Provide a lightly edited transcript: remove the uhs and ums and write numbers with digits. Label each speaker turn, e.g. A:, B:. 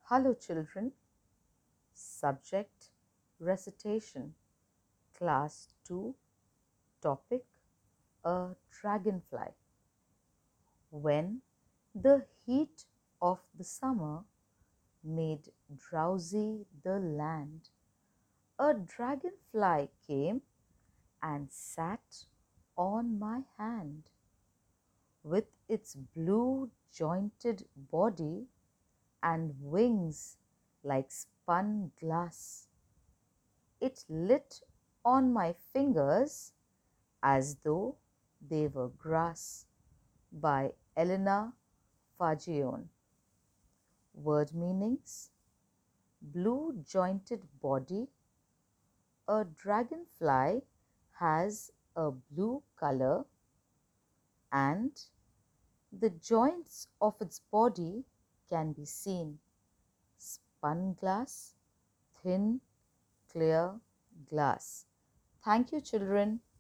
A: Hello, children. Subject Recitation, Class 2, Topic A Dragonfly. When the heat of the summer made drowsy the land, a dragonfly came and sat on my hand. With its blue jointed body and wings like spun glass, it lit on my fingers as though they were grass. By Elena Fagione. Word meanings: blue jointed body. A dragonfly has a blue color, and the joints of its body can be seen. Spun glass, thin, clear glass. Thank you, children.